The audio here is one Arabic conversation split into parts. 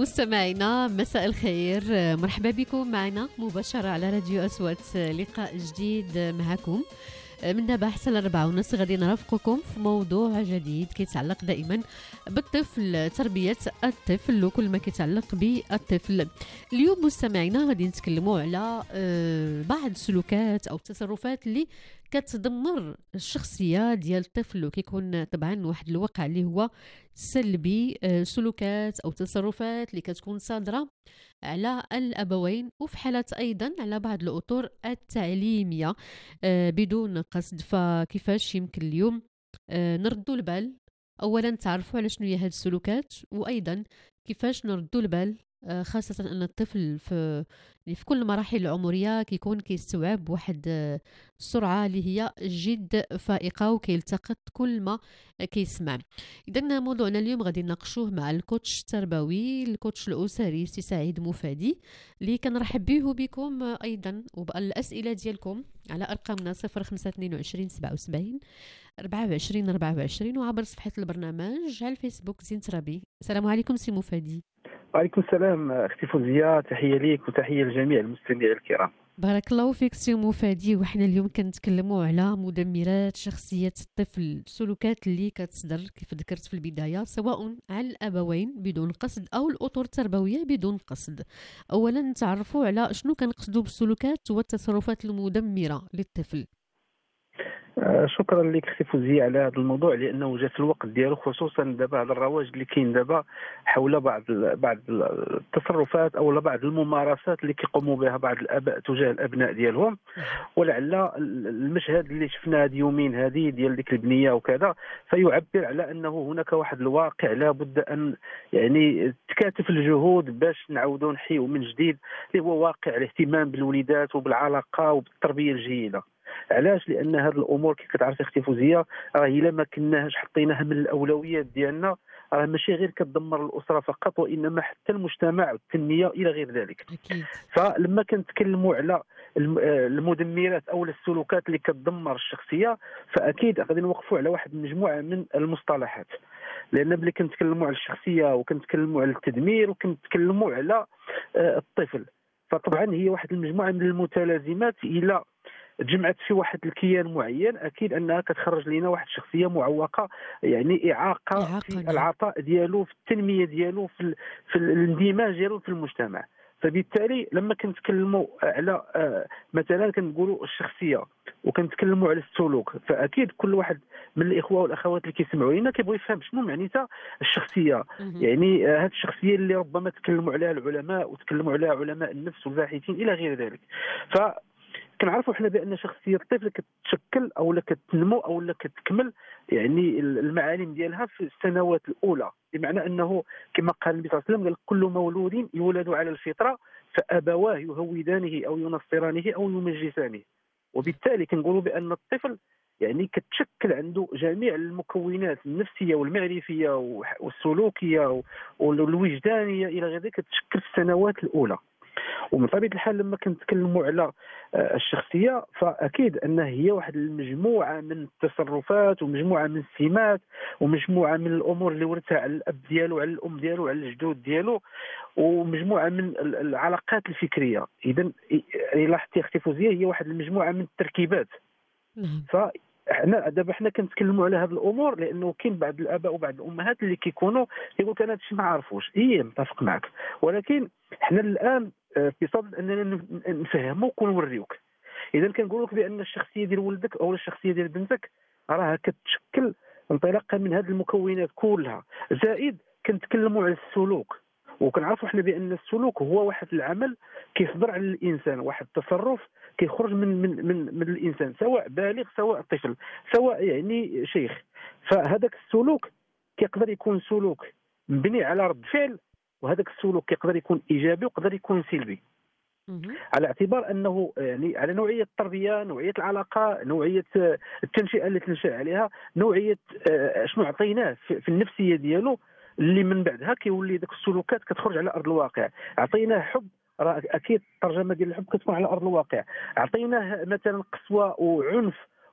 مستمعينا مساء الخير، مرحبا بكم معنا مباشرة على راديو أصوات. لقاء جديد معكم من دابا حتى ل4:30 غادي نرافقكم في موضوع جديد كيتعلق دائما بالطفل، تربية الطفل وكل ما كيتعلق بالطفل. اليوم مستمعينا غادي نتكلموا على بعض السلوكات أو التصرفات اللي كتدمر الشخصية ديال الطفل، وكيكون طبعا واحد الواقع اللي هو سلبي. سلوكات أو تصرفات اللي كتكون صادرة على الأبوين، وفي حالات أيضا على بعض الأطر التعليمية بدون قصد. فكيفاش يمكن اليوم نردوا البال، أولا تعرفوا على شنو هي هذه السلوكات، وأيضا كيفاش نردوا البال خاصة أن الطفل في كل المراحل العمرية كيكون كيستوعب واحد السرعة اللي هي جد فائقة وكيلتقط كل ما كيسمع. إذن موضوعنا اليوم غادي نناقشوه مع الكوتش التربوي، الكوتش الأسري سي سعيد مفادي، اللي كنرحب به بكم أيضا وبالأسئلة ديالكم على أرقامنا 0522 77 24 24 وعبر صفحة البرنامج على الفيسبوك زين ترابي. السلام عليكم سي مفادي. وعليكم السلام اختي فوزية، تحية ليك وتحية لجميع المستمعين الكرام. بارك الله فيك سي مفادي. وحنا اليوم كنتكلموا على مدمرات شخصية الطفل، السلوكات اللي كتصدر كيف ذكرت في البداية سواء على الأبوين بدون قصد أو الأطر التربوية بدون قصد. أولا نتعرفوا على شنو كنقصدوا بالسلوكات والتصرفات المدمرة للطفل. شكرا لك اختي فوزية على هذا الموضوع، لانه جاء في الوقت ديالو، خصوصا دابا هذا الرواج اللي كاين دابا حول بعض التصرفات او بعض الممارسات اللي كيقوموا بها بعض الاباء تجاه الابناء ديالهم. ولعل المشهد اللي شفناه هاد يومين هذه ديال ديك البنيه وكذا فيعبر على انه هناك واحد الواقع لابد ان يعني تكاتف الجهود باش نعاودوا نحيوا من جديد، اللي هو واقع الاهتمام بالوليدات وبالعلاقه وبالتربيه الجيده. علاش؟ لان هذه الامور كي كتعرفي اختي فوزيه راه الا ما كناش حطيناها من الاولويات ديالنا راه ماشي غير كتدمر الاسره فقط، وانما حتى المجتمع والتنميه الى غير ذلك. أكيد. فلما كنتكلموا على المدمرات او السلوكات اللي كتدمر الشخصيه، فاكيد غادي نوقفوا على واحد المجموعه من المصطلحات، لان ملي كنتكلموا على الشخصيه وكنتكلموا على التدمير وكنتكلموا على الطفل، فطبعا هي واحد المجموعه من المتلازمات الى تجمعت في واحد الكيان معين، اكيد انها كتخرج لنا واحد الشخصيه معوقه، يعني اعاقه في العطاء ديالو، في التنميه ديالو، في الاندماج ديالو في المجتمع. فبالتالي لما كنتكلموا على مثلا كنقولوا الشخصيه وكنتكلموا على السلوك، فاكيد كل واحد من الاخوه والاخوات اللي كيسمعوا لنا كيبغوا يفهم شنو معناتها الشخصيه. يعني هذه الشخصيه اللي ربما تكلموا عليها العلماء وتكلموا عليها علماء النفس والباحثين الى غير ذلك. كنعرفوا حنا بان شخصيه الطفل كتشكل او لا كتنمو او لا كتكمل يعني المعالم ديالها في السنوات الاولى، بمعنى انه كما قال النبي صلى الله عليه وسلم قال كل مولود يولد على الفطره فابواه يهودانه او ينصرانه او يمجسانه. وبالتالي كنقولوا بان الطفل يعني كتشكل عنده جميع المكونات النفسيه والمعرفيه والسلوكيه والوجدانيه الى غير ذلك كتشكل في السنوات الاولى. ومن طبيعه الحال لما كنتكلموا على الشخصيه فاكيد انها هي واحد المجموعه من التصرفات ومجموعه من السمات ومجموعه من الامور اللي ورثها على الاب ديالو، على الام ديالو، على الجدود ديالو، ومجموعه من العلاقات الفكريه. اذا لاحظتي اختي فوزيه هي واحد المجموعه من التركيبات. حنا كنتكلموا على هذه الامور لانه كاين بعض الاباء وبعض الامهات اللي كيكونوا يقول انا هادشي ما عارفوش. متفق معك، ولكن حنا الان في صدد اننا نفهموك ونوريوك. اذا كنقول لك بان الشخصيه ديال ولدك او الشخصيه ديال بنتك راها كتشكل انطلاقا من هذه المكونات كلها، زائد كنتكلموا على السلوك. وكنعرفوا حنا بان السلوك هو واحد العمل كيصدر على الانسان، واحد التصرف كيخرج من الانسان، سواء بالغ سواء طفل سواء يعني شيخ. فهذاك السلوك كيقدر يكون سلوك مبني على رد فعل، وهذاك السلوك يقدر يكون ايجابي ويقدر يكون سلبي، على اعتبار انه يعني على نوعيه التربيه، نوعيه العلاقه، نوعيه التنشئه اللي تنشا عليها، نوعيه شنو عطيناه في النفسيه ديالو، اللي من بعدها كيولي داك السلوكات كتخرج على ارض الواقع. عطيناه حب، راه اكيد الترجمه ديال الحب كتكون على ارض الواقع. عطيناه مثلا قسوه وعنف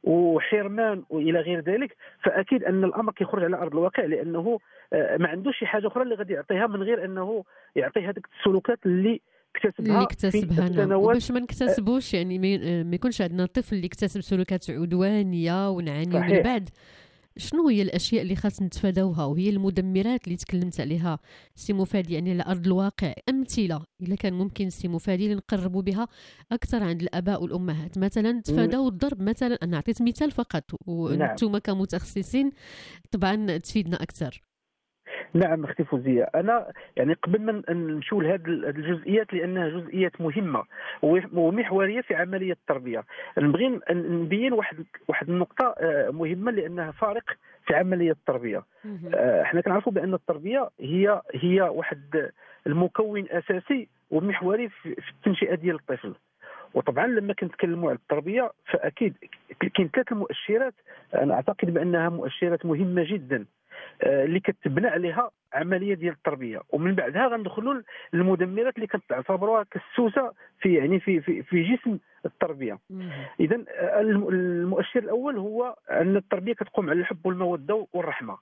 وحرمان والى غير ذلك، فاكيد ان الامر كيخرج على ارض الواقع، لانه ما عندوش شي حاجه اخرى اللي غادي يعطيها من غير انه يعطي هذيك السلوكات اللي اللي اكتسبها في اكتسبها، نعم. السنوات. وباش ما نكتسبوش يعني ما يكونش عندنا طفل اللي اكتسب سلوكات عدوانيه ونعانيو من صحيح. بعد. شنو هي الاشياء اللي خاص نتفاداوها، وهي المدمرات اللي تكلمت عليها سي مفادي يعني على ارض الواقع؟ امثله اذا كان ممكن سي مفادي نقربوا بها اكثر عند الاباء والامهات، مثلا تفاداو الضرب مثلا. انا عطيت مثال فقط، نعم. وانتم كمتخصصين طبعا تفيدنا اكثر. نعم اختي فوزيه، انا يعني قبل ما نمشيو لهذه الجزئيات لانها جزئيات مهمه ومحوريه في عمليه التربيه، نبغي نبين واحد النقطه مهمه لانها فارق في عمليه التربيه. احنا كنعرفوا بان التربيه هي واحد المكون اساسي ومحوري في التنشئه ديال الطفل. وطبعا لما كنتكلموا على التربيه فاكيد كاين ثلاث مؤشرات انا اعتقد بانها مؤشرات مهمه جدا اللي كتبنى عليها عمليه ديال التربيه، ومن بعدها غندخلوا للمدمرات اللي كتعتبروها كالسوسه في يعني في جسم التربيه. اذا المؤشر الاول هو ان التربيه كتقوم على الحب والموده والرحمه.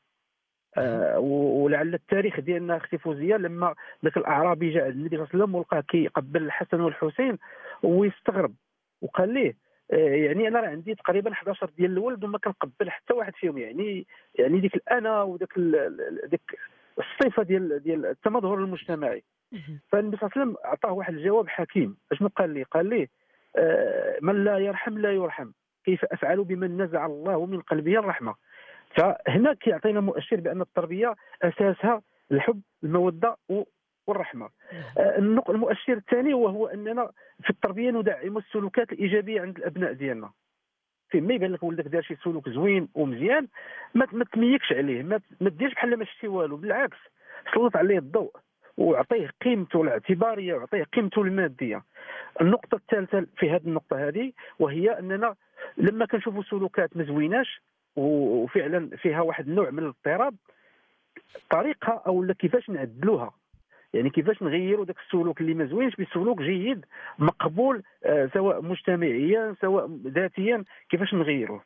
ولعل التاريخ ديالنا اختي فوزيه لما ذاك الاعرابي جاء النبي صلى الله عليه وسلم ولقاه كيقبل الحسن والحسين ويستغرب وقال ليه يعني انا راه عندي تقريبا 11 ديال الولد وما كنقبل حتى واحد فيهم، يعني ديك الانا وداك ديك الصفه ديال التمظهر المجتمعي. فالنبي صلى الله عليه وسلم اعطاه واحد الجواب حكيم. اشنو قال لي؟ قال لي من لا يرحم لا يرحم، كيف افعل بمن نزع الله من قلبه الرحمه. فهنا كيعطينا مؤشر بان التربيه اساسها الحب الموده والرحمه. المؤشر الثاني وهو اننا في التربيه ندعم السلوكات الايجابيه عند الابناء ديالنا. فين ما يبان لك ولدك دار شي سلوك زوين ومزيان ما تميكش عليه، ما ديرش بحال ما شتي والو، بالعكس سلط عليه الضوء وعطيه قيمته الاعتباريه وعطيه قيمته الماديه. النقطه الثالثه في هذه النقطه هذه وهي اننا لما كنشوفوا سلوكات ما زويناش وفعلا فيها واحد النوع من الاضطراب، طريقها او كيفاش نعدلوها، يعني كيفاش نغيروا ذاك السلوك اللي ما زوينش بسلوك جيد مقبول سواء مجتمعيا سواء ذاتيا، كيفاش نغيروه.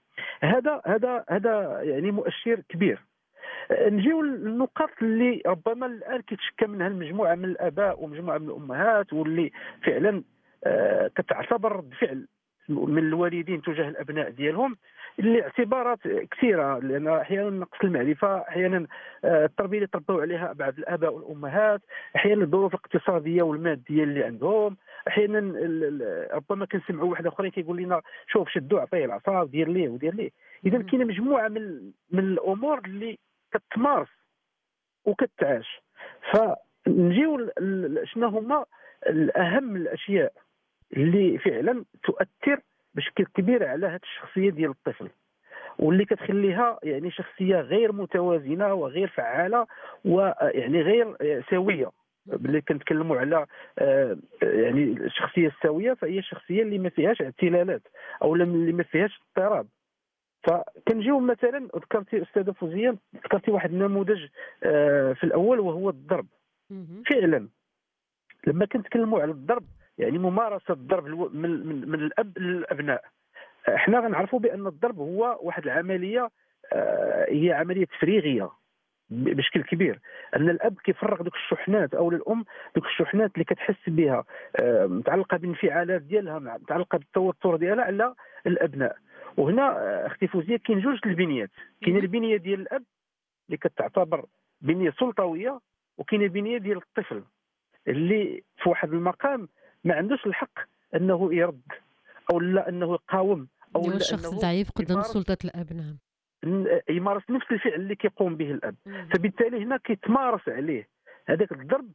هذا يعني مؤشر كبير. نجيو للنقاط اللي ربما الان كيتشكى منها المجموعه من الاباء ومجموعه من الامهات واللي فعلا كتعتبر رد فعل من الوالدين تجاه الابناء ديالهم اللي اعتبارات كثيره، لان احيانا نقص المعرفه، احيانا التربيه اللي تربوا عليها بعض الاباء والامهات، احيانا الظروف الاقتصاديه والماديه اللي عندهم، احيانا ربما كنسمعوا واحد اخرين كيقول لنا شوف شدوا عطيه العصا ودير ليه ودير ليه. اذا كاينه مجموعه من الامور اللي كتمارس وكتعاش. فنجيو شنو هما الاهم الاشياء اللي فعلا تؤثر بشكل كبير على هذه الشخصيه ديال الطفل واللي كتخليها يعني شخصيه غير متوازنه وغير فعاله ويعني غير سويه. اللي كنتكلموا على يعني الشخصيه السويه فهي الشخصيه اللي ما فيهاش اعتلالات او اللي ما فيهاش اضطراب. فكنجيو مثلا ذكرتي استاذه فوزيه ذكرتي واحد النموذج في الاول وهو الضرب. فعلا لما كنتكلموا على الضرب يعني ممارسه الضرب من الاب للابناء، احنا غنعرفوا بان الضرب هو واحد العمليه هي عمليه تفريغيه بشكل كبير، ان الاب كيفرغ دوك الشحنات او الام دوك الشحنات اللي كتحس بها متعلقه بالانفعالات ديالها متعلقه بالتوتر ديالها على الابناء. وهنا اختي فوزيه كاين جوج البنيات، كاين البنيه ديال الاب اللي كتعتبر بنيه سلطويه، وكاين البنيه ديال الطفل اللي في واحد المقام ما عندوش الحق انه يرد او لا انه يقاوم او لا الشخص ضعيف قدام سلطه الاب. نعم، يمارس نفس الفعل اللي كيقوم به الاب. فبالتالي هنا كيتمارس عليه هذاك الضرب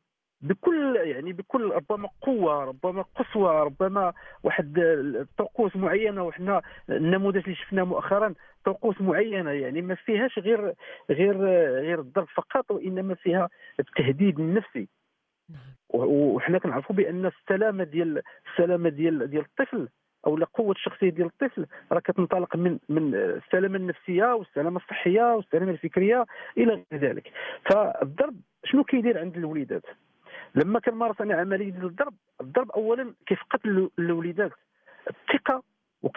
بكل ربما قوه ربما قسوه ربما واحد طقوس معينه. وحنا النموذج اللي شفناه مؤخرا طقوس معينه يعني ما فيهاش غير الضرب فقط، وانما فيها التهديد النفسي. وحنا كنعرفوا بان السلامه ديال الطفل او قوه الشخصيه ديال الطفل راه كتنطلق من السلامه النفسيه والسلامه الصحيه والسلامه الفكريه الى غير ذلك. فالضرب شنو كيدير عند الوليدات؟ لما كنمارس انا عمليه ديال الضرب اولا كيفقد الوليدات الثقه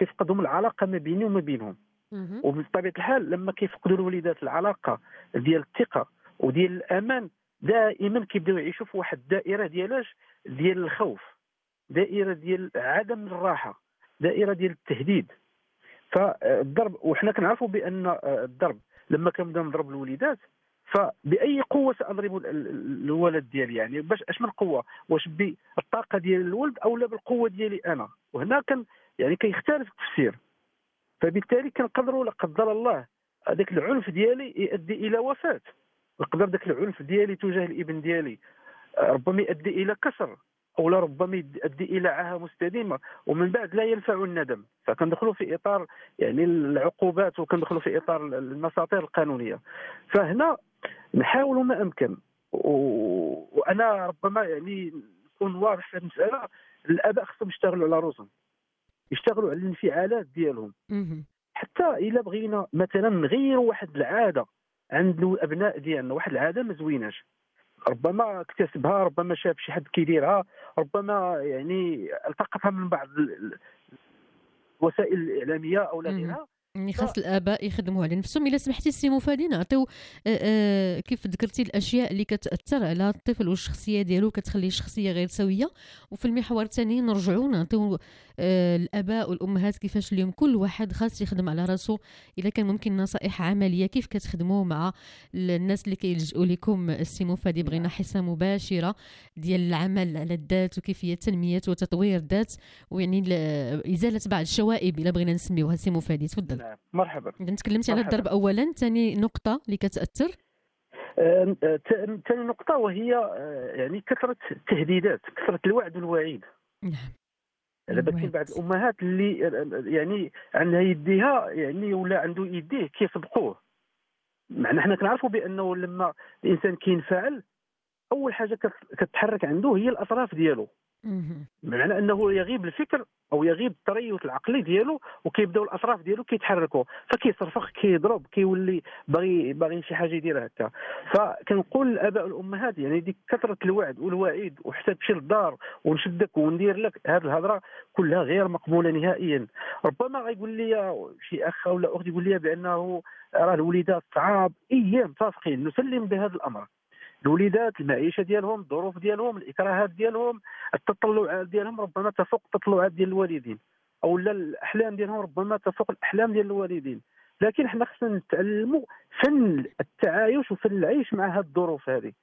وكيفقدهم العلاقه ما بيني وما بينهم. وبطبيعه الحال لما كيفقدوا الوليدات العلاقه ديال الثقه وديال الامان، دائما كيبداو يعيشوا في واحد الدائره ديال الخوف، دائره ديال عدم الراحه، دائره ديال التهديد. فالضرب، وحنا كنعرفوا بان الضرب لما كنبدا نضرب الوليدات فباي قوه ساضرب الولد ديالي، يعني باش اش من قوه، واش بالطاقه ديال الولد او لا بالقوه ديالي انا؟ وهنا يعني كيختلف التفسير. فبالتالي كنقدروا لا قدر الله هذاك العنف ديالي يؤدي الى وفاه، يقدر ذاك العنف ديالي تجاه الابن ديالي ربما يؤدي الى كسر، او لا ربما يؤدي الى عاهه مستديمه ومن بعد لا ينفع الندم. فكندخلوا في اطار يعني العقوبات، وكندخلوا في اطار المساطير القانونيه. فهنا نحاول ما امكن، وانا ربما يعني نكون واضح في هذه المساله، الاباء خصهم يشتغلوا على روسهم، يشتغلوا على الانفعالات ديالهم. حتى الا بغينا مثلا نغيروا واحد العاده عند الابناء ديالنا، واحد العاده ما زويناش، ربما اكتسبها، ربما شاف شي حد كيديرها، ربما يعني التقطها من بعض الوسائل الاعلاميه او لا غيرها. يعني خاص الاباء يخدموا على نفسهم. الا سمحتي سي مفادي نعطيو كيف ذكرتي الاشياء اللي كتاثر على الطفل والشخصيه ديالو، كتخليه شخصيه غير سويه، وفي المحور الثاني نرجعوا نعطيو الاباء والامهات كيفاش اليوم كل واحد خاص يخدم على راسو. اذا كان ممكن نصائح عمليه كيف كتخدموا مع الناس اللي كيلجؤوا لكم السي مفادي، بغينا حصه مباشره ديال العمل على الذات وكيفيه تنميه وتطوير الذات، ويعني ازاله بعض الشوائب الا بغينا نسميوها. سي مفادي تفضل. مرحبا. إذا تكلمتي على الضرب أولا، ثاني نقطة اللي كتأثر، ثاني نقطة وهي يعني كثرة التهديدات، كثرة الوعد والوعيد. نعم. دابا كاين بعض الأمهات اللي يعني عندها يديها يعني ولا عنده يديه كيسبقوه. معنا حنا كنعرفوا بأنه لما الإنسان كينفعل أول حاجة كتحرك عنده هي الأطراف ديالو، بمعنى انه يغيب الفكر او يغيب التريث العقلي ديالو، وكيبداو الاطراف ديالو كيتحركوا، فكيصرفخ، كيضرب، كيولي باغي شي حاجه يديرها هكا. فكنقول للاباء والامهات يعني ديك كثره الوعد والوعيد، وحتى تمشي للدار ونشدك وندير لك، هذه الهضره كلها غير مقبوله نهائيا. ربما غيقول لي شي اخ ولا اخت يقول لي بانه راه الوليدات صعاب، متفقين، نسلم بهذا الامر. الوليدات المعيشه ديالهم، الظروف ديالهم، الاكراهات ديالهم، التطلعات ديالهم ربما تفوق التطلعات ديال الوالدين، او لا الاحلام ديالهم ربما تفوق الاحلام ديال الوالدين. لكن حنا خصنا نتعلموا فن التعايش وفن العيش مع هذه الظروف هذه.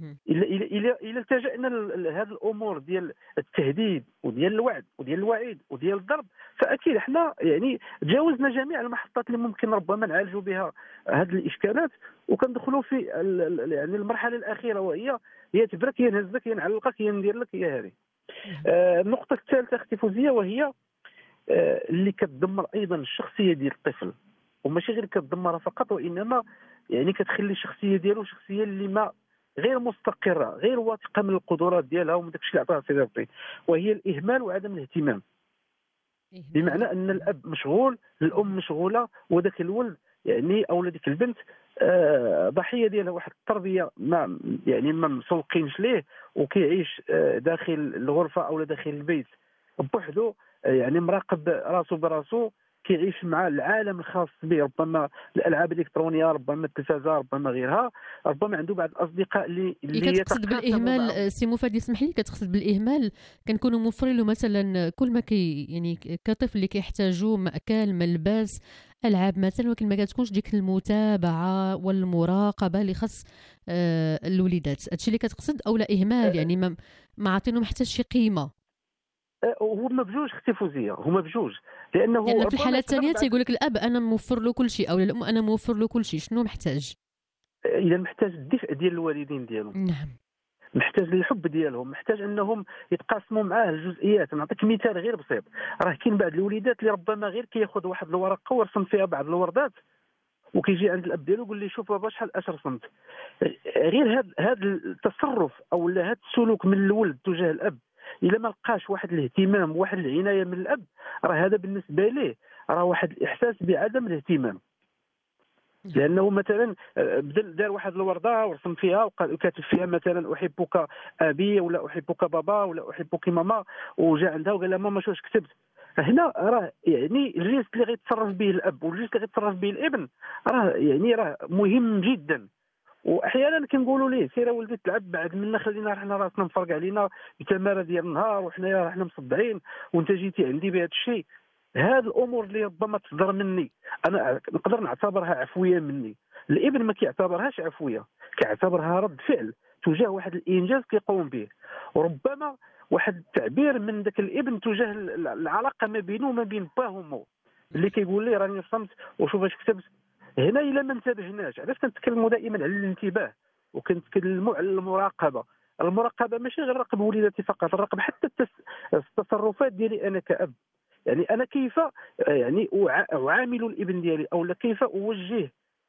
الا التجأنا لهذه الامور ديال التهديد وديال الوعد وديال الوعيد وديال الضرب، فاكيد حنا يعني تجاوزنا جميع المحطات اللي ممكن ربما نعالجوا بها هذه الاشكالات، وكندخلوا في يعني المرحله الاخيره، وهي هي تبرك، هي نهزك، هي نعلقك، هي ندير لك، هي هذه. النقطه الثالثه اختي فوزيه، وهي اللي كتدمر ايضا الشخصيه ديال الطفل، وماشي غير كتدمرها فقط، وانما يعني كتخلي الشخصيه ديالو شخصيه اللي ما غير مستقره، غير واثقه من القدرات ديالها ومن داكشي اللي عطاها سيدي ربي، وهي الاهمال وعدم الاهتمام. بمعنى ان الاب مشغول، الام مشغوله، وذاك الولد يعني او ديك البنت ضحيه ديال واحد التربيه ما يعني ما مسوقينش ليه، وكيعيش داخل الغرفه او داخل البيت بوحدو، يعني مراقب راسو براسو، كيعيش مع العالم الخاص به، ربما الالعاب الالكترونيه، ربما التلفازه، ربما غيرها، ربما عنده بعض الاصدقاء اللي كتقصد بالاهمال سي مفادي، اسمح لي، كتقصد بالاهمال كنكونوا موفرين له مثلا كل ما يعني كطفل اللي كيحتاجوا ماكل، ملبس، العاب مثلا، ولكن ما كتكونش ديك المتابعه والمراقبه اللي خاص الوليدات. هادشي اللي كتقصد، او لا اهمال يعني ما عاطينهم حتى شي قيمه؟ هما بجوج اختي فوزيه، هما بجوج، لانه في الحاله الثانيه تيقول لك الاب انا موفر له كل شيء، او الام انا موفر له كل شيء، شنو محتاج؟ اذا محتاج الدفء ديال الوالدين ديالو، نعم، محتاج الحب ديالهم، محتاج انهم يتقاسموا معاه الجزئيات. نعطيك مثال غير بسيط، راه كاين بعض الوليدات اللي ربما غير كياخذ واحد الورقه ورسم فيها بعض الوردات، وكيجي عند الاب ديالو يقول لي شوف بابا شحال اش رسمت. غير هذا التصرف او هذا السلوك من الولد تجاه الاب، الا ما لقاش واحد الاهتمام وواحد العنايه من الاب، راه هذا بالنسبه ليه راه واحد الاحساس بعدم الاهتمام. لانه مثلا دار واحد الورده ورسم فيها وكاتب فيها مثلا احبك ابي، ولا احبك بابا، ولا احبك ماما، وجا عندها وقال لها ماما شوش كتبت، هنا راه يعني الجنس اللي غيتصرف به الاب والجنس اللي غيتصرف به الابن راه مهم جدا. واحيانا كنقولوا ليه سير ولدي تلعب بعد منا، خلينا حنا راسنا مفرق علينا التماره ديال النهار وحنايا حنا مصدعين وانت جيتي عندي بهذا الشيء. هذه الامور اللي ربما تصدر مني انا نقدر نعتبرها عفويه مني، الابن ما كيعتبرهاش عفويه، كيعتبرها رد فعل تجاه واحد الانجاز كيقوم به، وربما واحد التعبير من ذاك الابن تجاه العلاقه ما بينه وما بين باه ومو اللي كيقول لي راني صمت وشوف اش كتبت. هنا الا ما انتبهناش، علاش كنتكلموا دائما على الانتباه وكنتكلموا على المراقبه. المراقبه ماشي غير نراقب وليداتي فقط، نراقب حتى التصرفات ديالي انا كأب. يعني انا كيف يعني اعامل الابن ديالي او كيف اوجه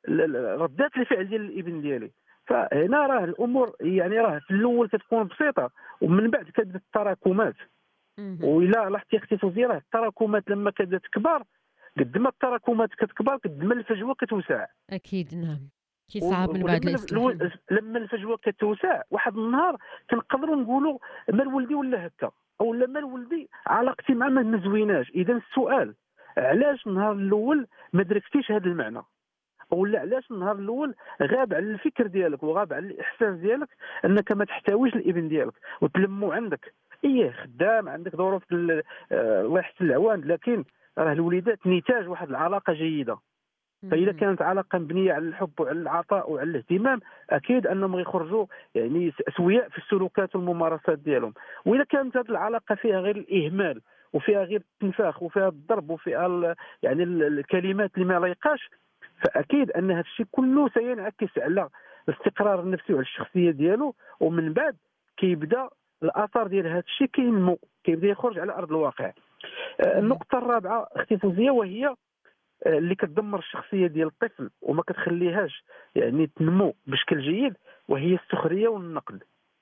ردات الفعل ديال الابن ديالي. فهنا راه الامور يعني راه في الاول كتكون بسيطه ومن بعد كتبدا التراكمات. وإلا لاحظتي اختي فوزيه راه التراكمات لما كتبدا تكبر، قد ما التراكمات كتكبر قد ما الفجوه كتوسع. اكيد نعم، كيصعب من بعد الاصلاح. لما الفجوه كتوسع واحد النهار كنقدروا نقولوا مال ولدي ولا هكا، او لا مال ولدي علاقتي معاه ما مزويناش. اذا السؤال علاش النهار الاول ما دركتيش هذا المعنى، او لا علاش النهار الاول غاب على الفكر ديالك وغاب على الاحساس ديالك انك ما تحتويش الابن ديالك وتلمو عندك. خدام عندك ظروف الله يحسن العوان، لكن راه الوليدات نتاج واحد العلاقه جيده. فاذا كانت علاقه مبنيه على الحب وعلى العطاء وعلى الاهتمام اكيد انهم غيخرجوا يعني اسوياء في السلوكات والممارسات ديالهم. واذا كانت هذه العلاقه فيها غير الاهمال وفيها غير التنفاخ وفيها الضرب وفيها يعني الكلمات اللي ما لايقاش، فاكيد ان هذا الشيء كله سينعكس على الاستقرار النفسي وعلى الشخصيه ديالو، ومن بعد كيبدا الاثار ديال هذا الشيء كينمو، كيبدا يخرج على ارض الواقع. النقطه الرابعه اختي فوزيه وهي اللي كتدمر الشخصيه ديال الطفل وما كتخليهاش يعني تنمو بشكل جيد، وهي السخريه والنقد.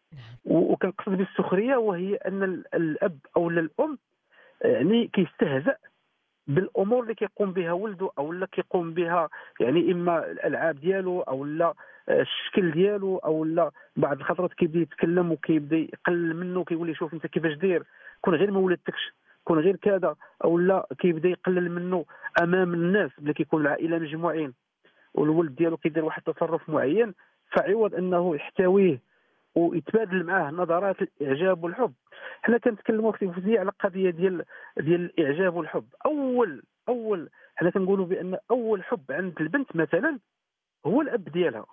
وكنقصد بالسخريه وهي ان الاب او الام يعني كيستهزأ بالامور اللي كيقوم بها ولده او لا كيقوم بها، يعني اما الالعاب ديالو او لا الشكل ديالو او لا بعض الخطرات كيبدا يتكلم وكيبدا يقلل منه، كيقول لي شوف انت كيفاش داير، كون غير ما ولدتكش، كون غير كذا، او لا كيبدا يقلل منه امام الناس ملي كيكون العائله مجموعين والولد ديالو كيدير واحد التصرف معين، فعوض انه يحتويه ويتبادل معاه نظرات الاعجاب والحب. حنا كنتكلموا اختي فوزيه على قضيه ديال الاعجاب والحب. اول حنا كنقولوا بان اول حب عند البنت مثلا هو الاب ديالها.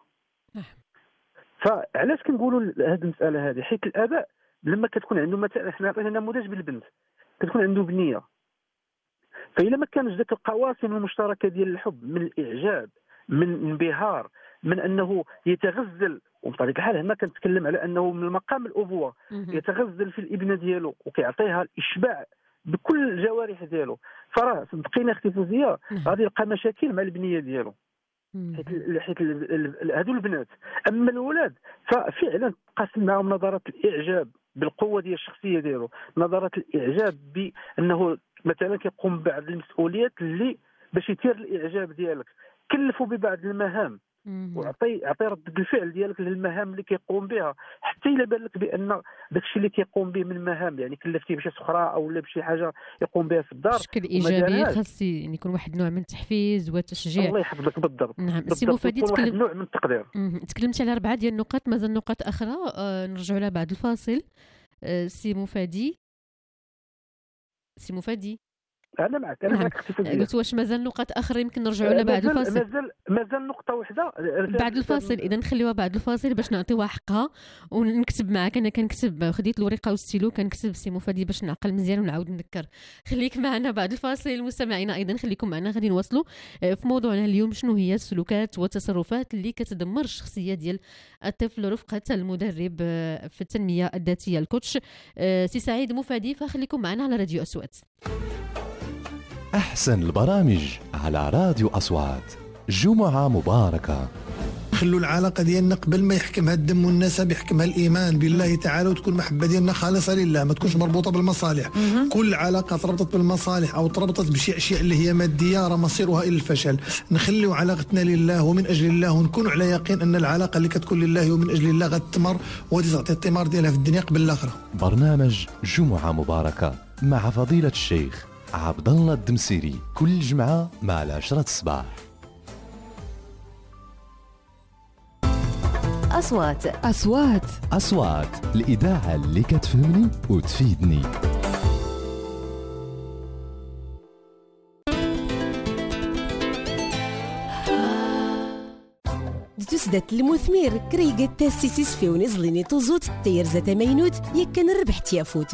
فعلاش كنقولوا هذه المساله هذه؟ حيت الاباء لما كتكون عنده مثلا، حنا عطينا نموذج بالبنت كتكون عنده بنيه، فإلا ما كانش ذاك القواسم المشتركه ديال الحب من الاعجاب، من انبهار، من انه يتغزل، وبطبيعه الحال هنا كنتكلم على انه من مقام الابوه يتغزل في الابنه ديالو وكيعطيها الاشباع بكل الجوارح ديالو، فراه صدقيني اختي فوزيه غادي يلقى مشاكل مع البنيه ديالو. حيت هذو البنات. اما الولاد ففعلا تقاسم معهم نظرات الاعجاب بالقوه ديال الشخصيه ديالو، نظرات الاعجاب بانه مثلا كيقوم ببعض المسؤوليات اللي باش يثير الاعجاب ديالك، كلفوا ببعض المهام وعطي رد الفعل ديالك للمهام اللي كيقوم بها، حتى الا بان لك بان داكشي اللي كيقوم به من مهام يعني كلفتيه بشي سخره او لا بشي حاجه يقوم بها في الدار بشكل ايجابي، خاص يعني يكون واحد النوع من التحفيز والتشجيع. الله يحفظك. بالضبط. نعم. سي مفادي واحد النوع من التقدير. تكلمت على 4 ديال النقاط، مازال نقاط اخرى نرجعوا لها بعد الفاصل. سي مفادي انا معك اختي فوزيه. قلت واش مازال نقاط اخرى يمكن نرجعوا لها بعد الفاصل؟ مازال نقطه واحده بعد الفاصل. اذا نخليوها بعد الفاصل باش نعطيوها حقها ونكتب معك. انا كنكتب، خديت الورقه والستيلو كنكتب سي مفادي باش نعقل مزيان ونعاود نذكر. خليك معنا بعد الفاصل. مستمعينا ايضا خليكم معنا، غادي نواصلوا في موضوعنا اليوم، شنو هي السلوكات والتصرفات اللي كتدمر الشخصيه ديال الطفل رفقه المدرب في التنميه الذاتيه الكوتش سي سعيد مفادي. فخليكم معنا على راديو أصوات. أحسن البرامج على راديو أصوات. جمعة مباركة. خلوا العلاقة ديالنا قبل ما يحكمها الدم والنسب يحكمها الإيمان بالله تعالى، وتكون محبة ديالنا خالصة لله، ما تكونش مربوطة بالمصالح. كل علاقة تربطت بالمصالح أو تربطت بشيء أشياء اللي هي مادية راه مصيرها إلى الفشل. نخليو علاقتنا لله ومن أجل الله، ونكون على يقين أن العلاقة اللي كتكون لله ومن أجل الله غتثمر وغادي تعطي الثمار ديالها في الدنيا قبل الآخرة. برنامج جمعة مباركة مع فضيلة الشيخ عبد الله الدمسيري كل جمعة مع 10 الصباح. أصوات الإذاعة اللي كتفهمني وتفيدني. تسدت المثمير كريقة تاسيسيس في ونزليني توزوت تير زتا مينوت يكن الربح تيافوت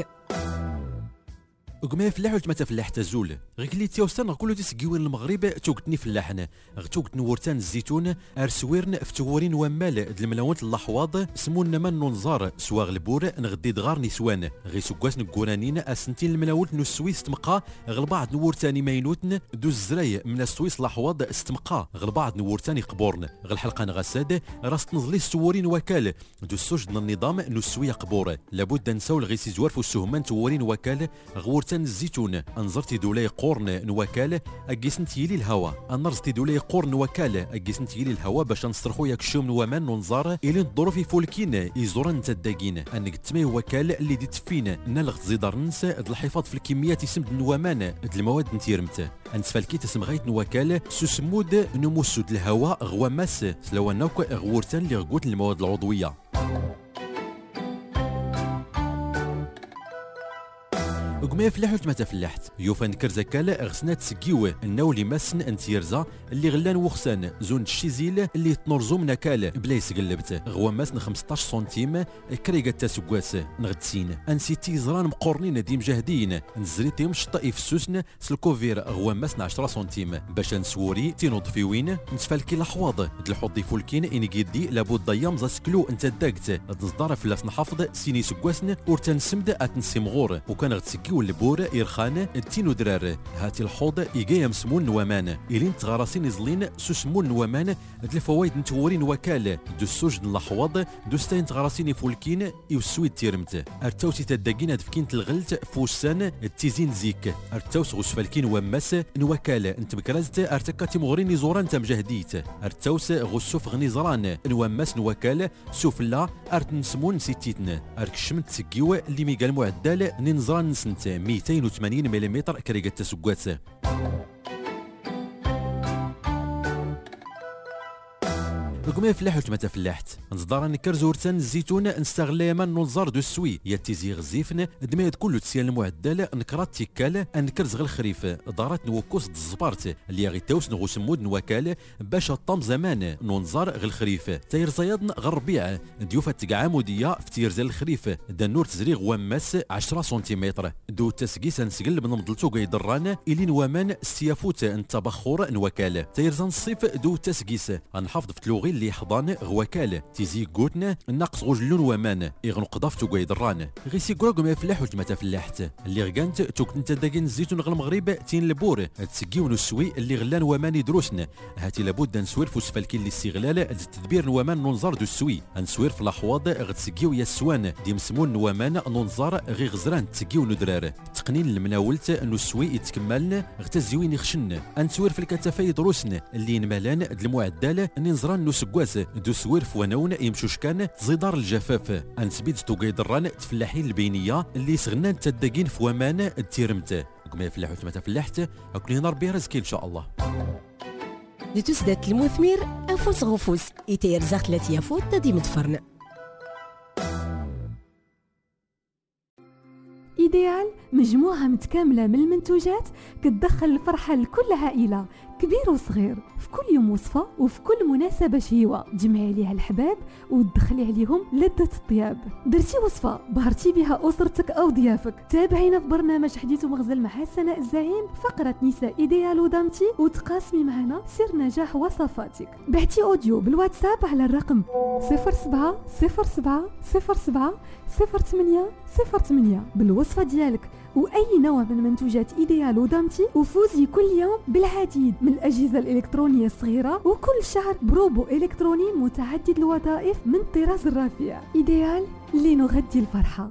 وقما فلاح ولا فلاح تزول غيكلي تيوسن كله تسقيوين المغرب توقتني فلاحنا توقت نورتان الزيتون ارسويرن فتورين ومال الملاونت اللحواض سمون من ننظار سواغ البور نغدي دغار نسوان غي سكواس نكورانين اسنتين الملاونت نو السويس تمقى غلبعض نورتاني ماينوتن دو الزراي من السويس لحواض استمقى غلبعض نورتاني قبورن غالحلقه نغساد راس تنزلي السورين وكال دو السجن النظام نو السويه قبور لابد نساول غي سيزوار في السهمان تورين وكال غورتان الزيتون انظرتي دولاي قورن نوكال اكيسنت يلي الهوا انرزتي دولاي قورن وكال اكيسنت يلي الهوا باش نصرخو ياك شوم نوامان ونزار الى الظروف فولكين يزورن تداكين انك تمي وكال اللي دي تفين نلغ زيدار نس الحفاظ في الكميات يسمد نوامان المواد نتيرمت انسفالكي تسم غايت نوكال سوسمود نموسود الهواء غواماس سلوانوك غورتان اللي غوت المواد العضويه. وقما فلاح ولا فلاحت يوفا نكر زكال غسنات سكيو الناولي ماسن انتيرزا اللي غلان وخسان زون الشيزيل اللي تنرزو من كال بلا يسقلبت غوا ماسن 15 سنتيم كريقه تاسكواس نغدسين انسيتي زران مقورنين ديم جاهدين نزريتيم شطا فسوسن سلكوفير غوا ماسن 10 سنتيم باش نسوري تينوض في وين نتفالكي الحواض الحوض فولكين اني قيدي لابد ضيام زاسكلو انت داكت نصدار فلاس نحافظ سيني سكواسن ورتنسمد اتنسيمغور وكان غتسكي والبور إرخان التينو درار هاتي الحوض إيجايا مسمون نوامان إلين تغارسين يزلين سوسمون نوامان الفوايد نتورين وكال دو السجن الحواض دو ستين تغارسين فولكين يوسويد تيرمت ارتوسي تداكين هدفكين تلغلت فوسان التيزين زيك ارتوس غسفالكين وماس نوكال انت بكرازت ارتكاتي مغرين نزوران تمجهديت ارتوس غسوف غنيزران نوماس نوكال سوفلا ارتنسمون سيتيتن اركشمت تسكيو اللي ميقال معدل ننزران نسنت 280 ملم كريقة تسقوات. وكما فلاح ولا فلاحت نصدر نكر زورتان الزيتون نستغل من ننظر دو السوي ياتيزي غزيفن دميت كله تسيان المعدل نكرات تيكال نكر زغ الخريف دارت نوكوس الزبارت اللي غي تاوس نغوسمود نوكال باش الطم زمان ننظر غ الخريف تاير زيادن غربيع ديوفا تقعاموديه في تيرزال الخريف دنور تزريغ وماس 10 سنتيمتر دو تسقيس نسقل من مضلتو قيدران الين ومان السيافوت التبخر نوكال تايرزان الصيف دو تسقيس نحافظ في تلوغي اللي حضان غوكال تيزي قوتنا ناقص غجلون ومان يغنقضاف توقاي دران غي سيكوراكو ما فلاح ولا فلاحت اللي غانت توك انت داكين الزيتون غ المغرب تين البور تسقيون السوي اللي غلان ومان دروسنا هاتي لابد نسوير في سفالكين الاستغلال التدبير ومان ننظر دو السوي نسوير في الاحواض غتسقيو يا السوان دي مسمون ومان ننظر غي غزران تسقيو ندرار تقنين المناولت انو السوي يتكملن غتزيوين يخشن نسوير في الكتافي دروسنا اللي نمالان المعدل ننظران نسقواس دو سوير فوانون يمشوش كان زيدار الجفاف انسبيد توقاي دران تفلاحين البينيه اللي سغنان تداكين فوامان التيرمت وكما فلاح ولا فلاحت هاكل هنا ربي رزقي ان شاء الله. لتسدات المثمير انفوس غفوس يتير زغت لاتيافوت تدي متفرن إيديال مجموعة متكاملة من المنتوجات كتدخل الفرحة لكل عائلة كبير وصغير في كل يوم وصفة وفي كل مناسبة شيوة تجمعي عليها الحباب وتدخلي عليهم لذة الطياب. درتي وصفة بهرتي بها أسرتك أو ضيافك تابعينا في برنامج حديث ومغزل مع سناء الزعيم فقرة نساء إيديال ودامتي وتقاسمي معنا سر نجاح وصفاتك. بعتي أوديو بالواتساب على الرقم 07 07 07 08 08 بالوصفة ديالك وأي نوع من منتوجات إيديال ودامتي وفوزي كل يوم بالعديد من الأجهزة الإلكترونية الصغيرة وكل شهر بروبو إلكتروني متعدد الوظائف من الطراز الرفيع. إيديال لنغذي الفرحة.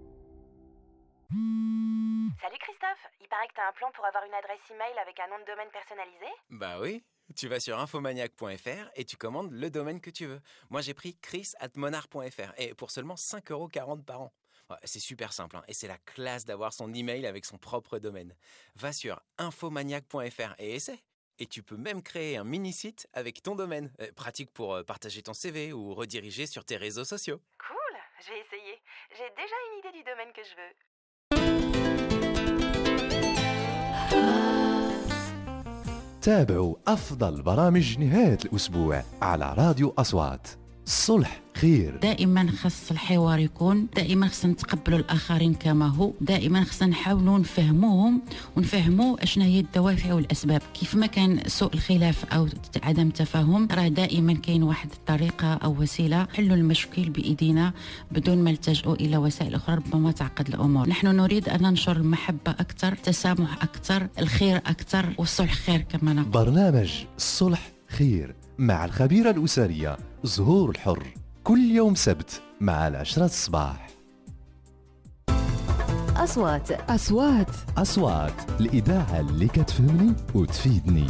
Salut Christophe, il paraît que tu as un plan pour avoir une adresse email avec un nom de domaine personnalisé? Bah oui, tu vas sur infomaniac.fr et tu commandes le domaine que tu veux. Moi j'ai pris chris@monarch.fr et pour seulement 5,40 € par an. C'est super simple, hein, et c'est la classe d'avoir son email avec son propre domaine. Va sur infomaniac.fr et essaie. Et tu peux même créer un mini-site avec ton domaine. Pratique pour partager ton CV ou rediriger sur tes réseaux sociaux. Cool, je vais essayer. J'ai déjà une idée du domaine que je veux. تابعوا أفضل برامج نهاية الأسبوع على راديو أصوات. صلح خير. دائما خص الحوار يكون، دائما خصنا نتقبلوا الآخرين كما هو، دائما خصنا نحاولوا نفهموهم ونفهموا اشنا هي الدوافع والأسباب. كيف ما كان سوء الخلاف أو عدم التفاهم، راه دائما كاين واحد الطريقة أو وسيلة حلوا المشكل بإيدينا بدون ما نلتجئوا إلى وسائل أخرى ربما تعقد الأمور. نحن نريد أن ننشر المحبة أكثر، التسامح أكثر، الخير أكثر، والصلح خير كما نقول. برنامج الصلح خير مع الخبيرة الأسرية زهور الحر، كل يوم سبت مع 10 الصباح. أصوات الإذاعة اللي كتفهمني وتفيدني.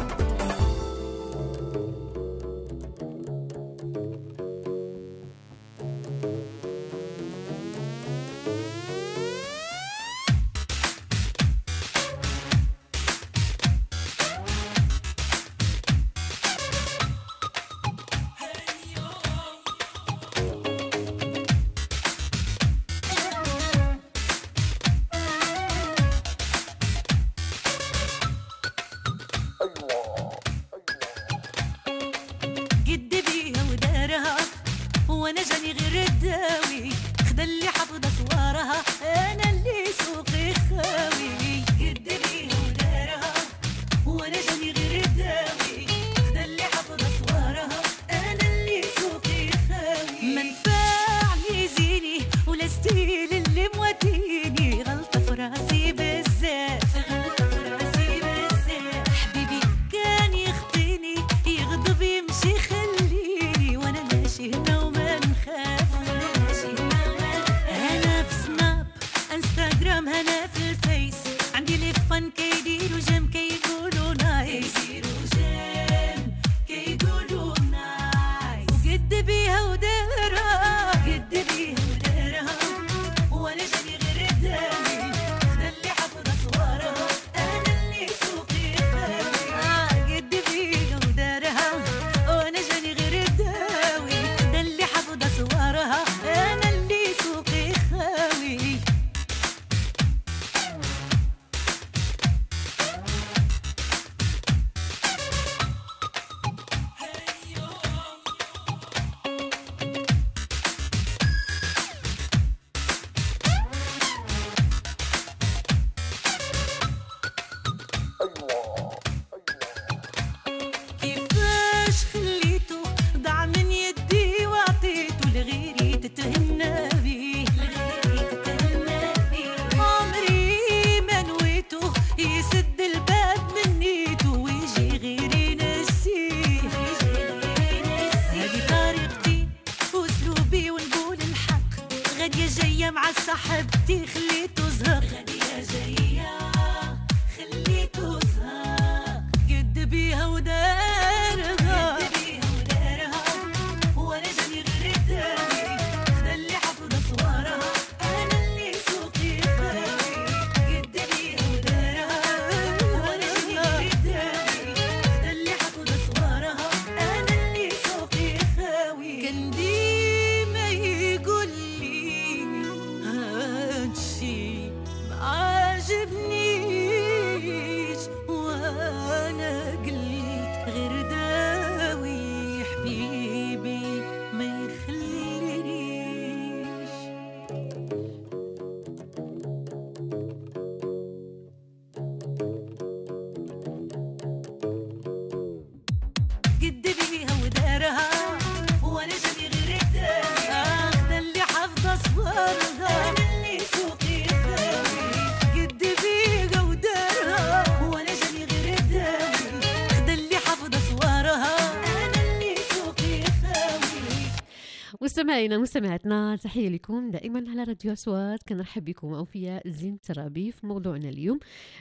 مستمعينا مستمعاتنا، تحية لكم دائما على راديو أصوات. كنرحب بكم أوفياء زين الترابي. في موضوعنا اليوم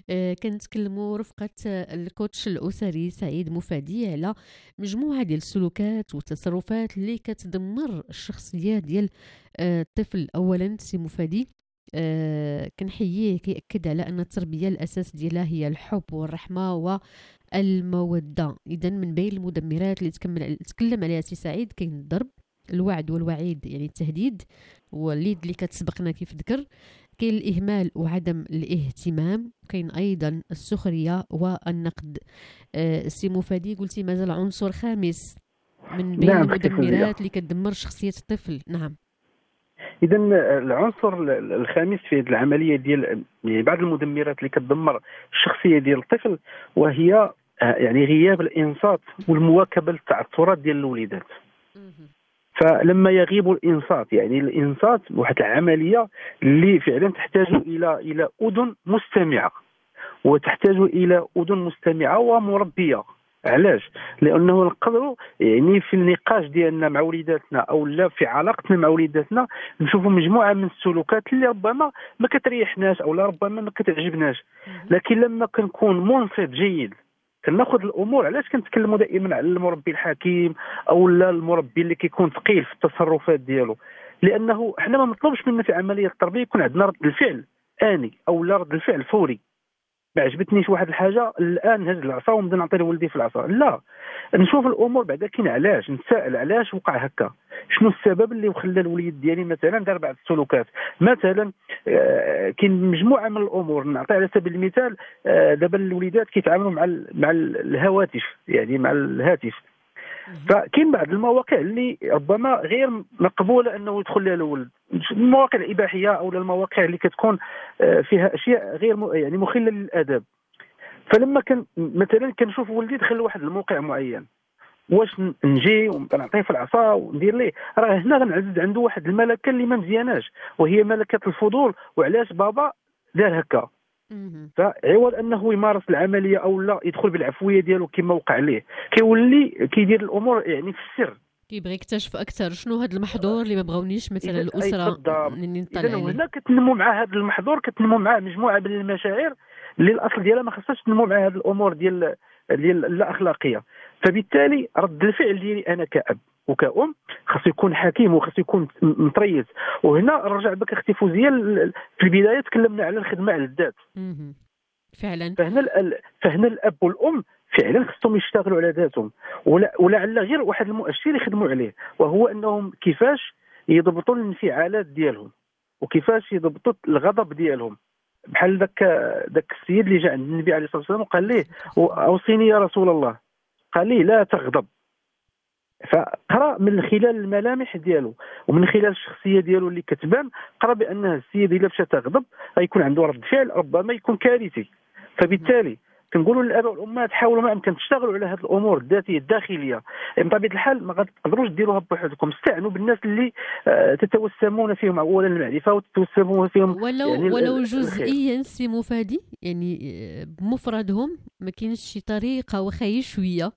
كنتكلموا رفقة الكوتش الأسري سعيد مفادي على مجموعة ديال السلوكات والتصرفات اللي كتدمر الشخصية ديال الطفل. أولا سي مفادي، كنحييه كيأكد على أن التربية الأساس ديالها هي الحب والرحمة والمودة. إذا من بين المدمرات اللي تكلم عليها سي سعيد كاين الضرب، الوعد والوعيد يعني التهديد واليد اللي كتسبقنا كيف ذكر، كاين الإهمال وعدم الاهتمام، كاين أيضا السخرية والنقد. سي مفادي قلتي مازال عنصر خامس من بين المدمرات اللي كتدمر شخصية الطفل. نعم. اذا العنصر الخامس في هذه العمليه ديال يعني بعض المدمرات اللي كتدمر الشخصيه ديال الطفل، وهي يعني غياب الانصات والمواكبه للتعثرات ديال الوليدات. فلما يغيب الانصات، يعني الانصات واحد العمليه اللي فعلا تحتاج الى اذن مستمعه، وتحتاج الى اذن مستمعه ومربيه. علاش؟ لانه نقدروا يعني في النقاش ديالنا مع وليداتنا او لا في علاقتنا مع وليداتنا نشوفوا مجموعه من السلوكات اللي ربما ما كتريحناش او لا ربما ما كتعجبناش، لكن لما كنكون منصت جيد كناخذ الامور. علاش كنتكلموا دائما على المربي الحكيم او لا المربي اللي كيكون ثقيل في التصرفات ديالو؟ لانه احنا ما مطلوبش منا في عمليه التربيه يكون عندنا رد الفعل اني او لا رد الفعل فوري. ما عجبتنيش واحد الحاجه الان نهز العصا ونبدا نعطي لولدي في العصا، لا، نشوف الامور بعدا كاين علاش، نتساءل علاش وقع هكا، شنو السبب اللي خلى الوليد ديالي مثلا دار بعض السلوكات. مثلا كاين مجموعه من الامور، نعطي على سبيل المثال دابا الوليدات كيتعاملوا مع الهواتف، يعني مع الهاتف. فكاين بعض المواقع اللي ربما غير مقبوله انه يدخل لها الولد، المواقع الاباحيه او المواقع اللي كتكون فيها اشياء غير يعني مخله للاداب. فلما مثلا كنشوف ولدي دخل لواحد الموقع معين، واش نجي ونعطيه في العصا وندير ليه؟ راه هنا غنعزز عنده واحد الملكه اللي ما مزياناش، وهي ملكه الفضول، وعلاش بابا دار هكا. فعوض انه يمارس العمليه او لا يدخل بالعفويه ديالو كما وقع ليه، كيولي كيدير الامور يعني في السر، كيبغي يكتشف اكثر شنو هذا المحظور اللي ما بغاونيش مثلا الاسره نطلع عليه. هنا كتنمو مع هذا المحظور، كتنمو معاه مجموعه من المشاعر اللي الاصل ديالها ما خصهاش تنمو مع هذه الامور ديال لا اخلاقيه. فبالتالي رد الفعل ديالي انا كأب وكأم خاصو يكون حكيم وخاصو يكون متريث. وهنا رجع بك اختي فوزيه في البدايه تكلمنا على الخدمه على الذات. فعلا. فهنا الاب والام فعلا خصهم يشتغلوا على ذاتهم، ولعل غير واحد المؤشر يخدموا عليه، وهو انهم كيفاش يضبطوا الانفعالات ديالهم وكيفاش يضبطوا الغضب ديالهم. بحال ذاك السيد اللي جاء عند النبي عليه الصلاه والسلام وقال ليه اوصيني يا رسول الله، قال ليه لا تغضب. فقرا من خلال الملامح ديالو ومن خلال الشخصيه ديالو اللي كتبان، قرا بان السيد الا مشى تغضب غيكون عنده رد فعل ربما يكون كارثي. فبالتالي كنقولوا للاباء والامهات حاولوا ما امكن تشتغلوا على هذه الامور الذاتيه الداخليه. يعني بطبيعه الحال ما غتقدروش ديروها بوحدكم، استعنوا بالناس اللي تتوسمون فيهم اولا المعرفه وتتوسمون فيهم ولو جزئيا سي مفادي، يعني بمفردهم ما كاينش شي طريقه وخا شويه،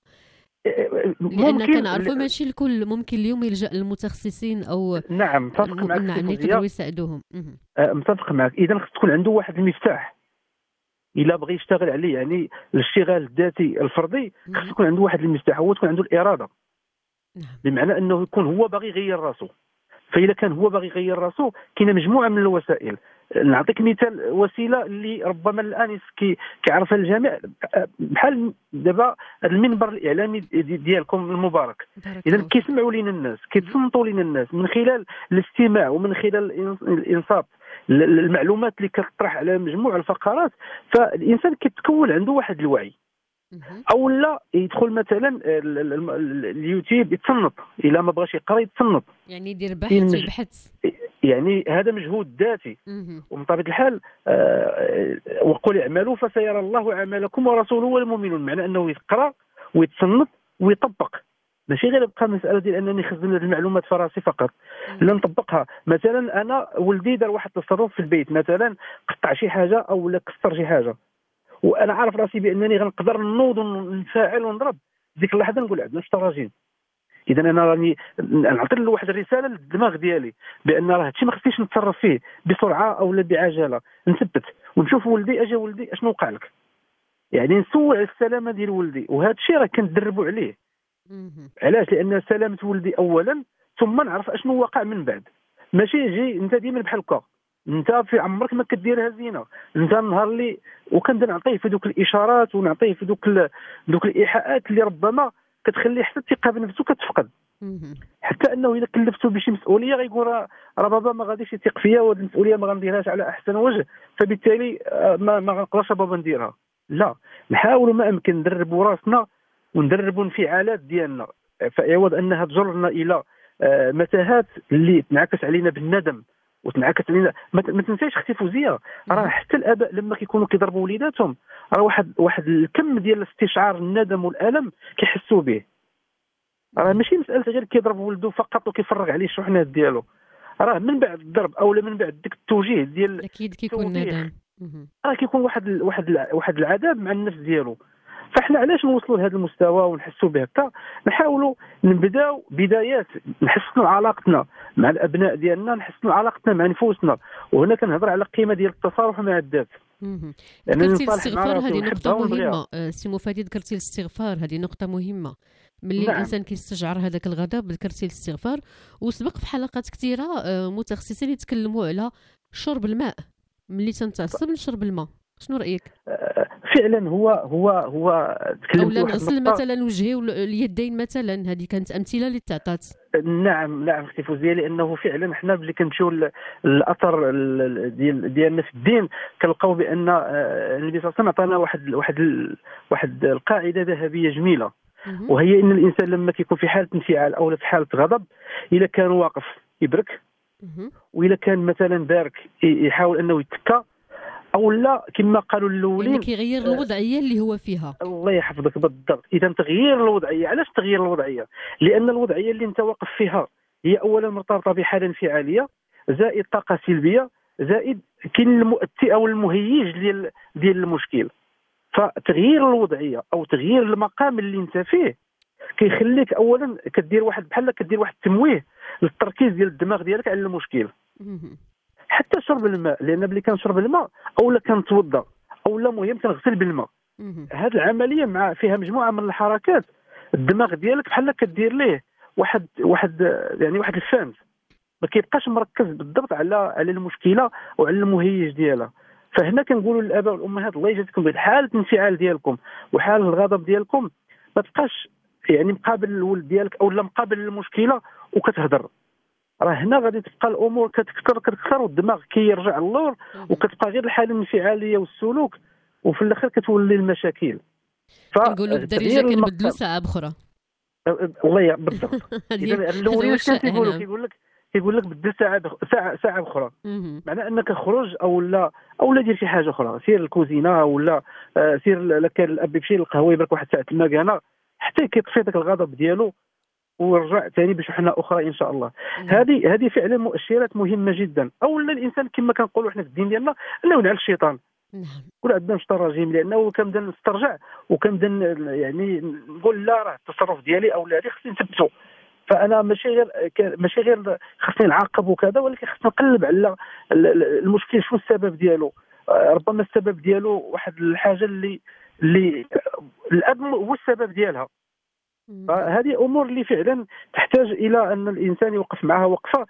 لان كنعرفوا ماشي الكل ممكن اليوم يلجا للمتخصصين او نعم متفق معك اللي يقدروا يساعدوهم. متفق معك. اذا خص تكون عنده واحد المفتاح الا بغى يشتغل عليه، يعني الاشتغال الذاتي الفردي خص يكون عنده واحد المفتاح، هو تكون عنده الاراده. بمعنى انه يكون هو باغي يغير راسه. فاذا كان هو باغي يغير راسه كاينه مجموعه من الوسائل. نعطيك مثال، وسيله اللي ربما الان كيعرفها الجميع، بحال دابا المنبر الاعلامي ديالكم المبارك. اذا كيسمعوا لينا الناس، كيتصنتوا لينا الناس من خلال الاستماع ومن خلال الانصات المعلومات اللي كتطرح على مجموعه الفقرات. فالانسان كيتكون عنده واحد الوعي، او لا يدخل مثلا اليوتيوب يتصنت، الا ما بغاش يقرا يتصنت، يعني يدير بحث يعني هذا مجهود ذاتي. ومن طبيعه الحال وقل اعملوا فسيرى الله اعمالكم ورسوله والمؤمنون، معنى انه يقرا ويتصنت ويطبق، ماشي غير يبقى مساله ديال انني نخزن هذه المعلومات في راسي فقط، لا نطبقها. مثلا انا ولدي دار واحد التصرف في البيت، مثلا قطع شي حاجه او لا كسر شي حاجه، وانا عارف راسي بانني غنقدر نوض ونفاعل ونضرب، ديك اللحظه نقول عندنا التراجين. اذا انا راني نعطي له واحد الرساله للدماغ ديالي بان راه هادشي ما خصنيش نتصرف فيه بسرعه او لا بعجله، نثبت ونشوف ولدي اجا ولدي اشنو وقع لك، يعني نسول على السلامه ديال ولدي. وهذا الشيء راه كندربوا عليه. علاش؟ لان سلامه ولدي اولا ثم نعرف اشنو وقع من بعد. ماشي يجي انت ديما بحال هكا انت في عمرك ما كديرها زينه. انت النهار اللي وكنبدا نعطيه في دوك الاشارات ونعطيه في دوك الايحاءات اللي ربما كتخلي حتى الثقه بنفسه كتفقد، حتى انه اذا كلفته بشي مسؤوليه غيقول راه بابا ما غاديش يثق فيا وهذه المسؤوليه ما غنديرهاش على احسن وجه، فبالتالي ما غنقدرش بابا نديرها. لا، نحاولوا ما امكن ندربوا راسنا وندربوا الانفعالات ديالنا، فعوض انها تجرنا الى متاهات اللي تنعكس علينا بالندم وتنعكس علينا. ما تنساش اختي فوزيه، راه حتى الاباء لما كيكونوا كيضربوا وليداتهم راه واحد الكم ديال استشعار الندم والالم كيحسوا به. راه ماشي مساله غير كيضرب ولده فقط وكيفرغ عليه الشحنات ديالو، راه من بعد الضرب اولا من بعد ديك التوجيه ديال اكيد كيكون ندم، راه كيكون واحد العذاب مع النفس ديالو. فاحنا علاش نوصلوا لهذا المستوى ونحسوا به هكا؟ نحاولوا نبداو بدايات نحسنوا علاقتنا مع الابناء ديالنا، نحسنوا علاقتنا مع نفوسنا، وهنا كنهضر على القيمه ديال التصالح مع الذات. ذكرتي الاستغفار، هذه نقطة مهمة. سي مفادي ذكرتي الاستغفار، هذه نقطة مهمة. ملي نعم. الانسان كيستشعر هذاك الغضب ذكرتي الاستغفار، وسبق في حلقات كثيرة متخصصين يتكلموا على شرب الماء. ملي تنتعصب نشرب الماء، شنو رايك؟ فعلا هو تكلمت اولا نغسل مثلا وجهي واليدين مثلا، هذه كانت امثله اللي تعطات. نعم اختي فوزيه، لانه فعلا حنا ملي كنمشيو الاثر ديالنا في الدين كنلقاو بان النبي صلى الله عليه وسلم عطانا واحد القاعده ذهبيه جميله، وهي ان الانسان لما كيكون في حاله انفعال او في حاله غضب، اذا كان واقف يبرك، واذا كان مثلا بارك يحاول انه يتكى، او لا كما قالوا الاولين يعني كيغير الوضعيه اللي هو فيها. الله يحفظك بالضبط. اذا تغيير الوضعيه، علاش تغيير الوضعيه؟ لان الوضعيه اللي انت واقف فيها هي اولا مرتبطه بحاله انفعاليه، زائد طاقه سلبيه، زائد كاين المؤتي او المهيج ديال المشكل. فتغيير الوضعيه او تغيير المقام اللي انت فيه كيخليك اولا كدير واحد التمويه للتركيز ديال الدماغ ديالك على المشكل. حتى شرب الماء، لان ملي كنشرب الماء اولا كنتوضا اولا مهم كنغسل بالماء، هذه العمليه مع فيها مجموعه من الحركات الدماغ ديالك بحال كدير ليه واحد الفانز، ما كيبقاش مركز بالضبط على المشكله وعلى المهيج ديالها. فهنا كنقولوا للاباء والامهات الله يجازيكم بخير، حاله الانفعال ديالكم وحاله الغضب ديالكم ما تبقاش يعني مقابل الولد ديالك او لا مقابل المشكله وكتهضر، راه هنا غادي تبقى الامور كتكثر والدماغ كيرجع للور، وكتبقى غير الحاله الانفعاليه والسلوك، وفي الاخر كتولي المشاكل. كنقولوا بالدارجه كنبدلوا ساعه بخرى. والله بالضبط. اذا الاولين كيقول لك بدل ساعه اخرى، معنى انك خرج او لا دير شي حاجه اخرى، سير الكوزينه ولا سير لك الاب يمشي للقهوه يبرك واحد ساعه المكانه حتى كيطفي داك الغضب ديالو ورجع ثاني بشحنه اخرى ان شاء الله. هذه فعلا مؤشرات مهمه جدا. اولا الانسان كما كنقولوا حنا في الدين ديالنا انه نعل الشيطان، كل عندنا نشط الرجيم، لانه كنبدا نسترجع وكنبدا يعني نقول لا راه التصرف ديالي او لا هذه خصني نثبته. فانا ماشي غير خصني نعاقب وكذا، ولكن خصني نقلب على المشكل شنو السبب ديالو. ربما السبب ديالو واحد الحاجه اللي الاب هو السبب ديالها. فهذه امور اللي فعلا تحتاج الى ان الانسان يوقف معها وقفه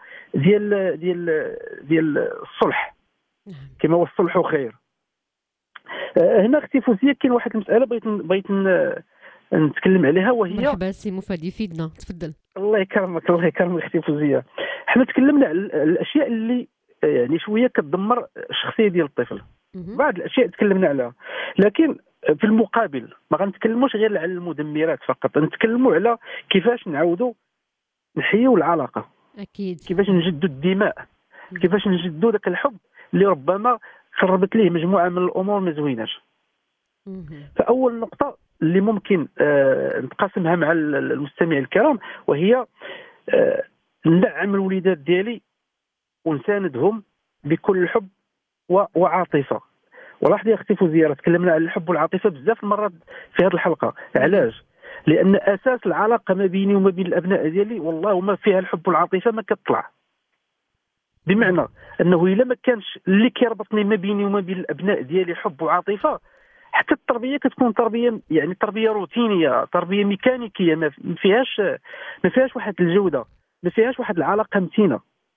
ديال الصلح، كما هو الصلح خير. هنا اختي فوزيه كاين واحد المساله بغيت نتكلم عليها، وهي مرحبا سي مفادي فيدنا، تفضل. الله يكرمك اختي فوزيه. حنا تكلمنا على الاشياء اللي يعني شويه كتدمر الشخصيه ديال الطفل، بعض الاشياء تكلمنا عليها، لكن في المقابل ما غنتكلموش غير على المدمرات فقط، نتكلموا على كيفاش نعاودوا نحيوا العلاقه، اكيد كيفاش نجدوا الدماء، كيفاش نجدوا ذاك الحب اللي ربما خربت ليه مجموعه من الامور ما زويناش. فاول نقطه اللي ممكن نتقاسمها مع المستمعين الكرام، وهي ندعم الوليدات ديالي ونساندهم بكل الحب وعاطفه. ولاحظي اختي فوزيه تكلمنا على الحب والعاطفه بزاف المرات في هذه الحلقه. علاش؟ لان اساس العلاقه ما بيني وما بين الابناء ديالي والله ما فيها الحب والعاطفه ما كتطلع. بمعنى انه الا ما كانش اللي كيربطني ما بيني وما بين الابناء ديالي حب وعاطفه، حتى التربيه كتكون تربيه يعني تربيه روتينيه، تربيه ميكانيكيه، ما فيهاش واحد الجوده، ما فيهاش واحد العلاقه متينه.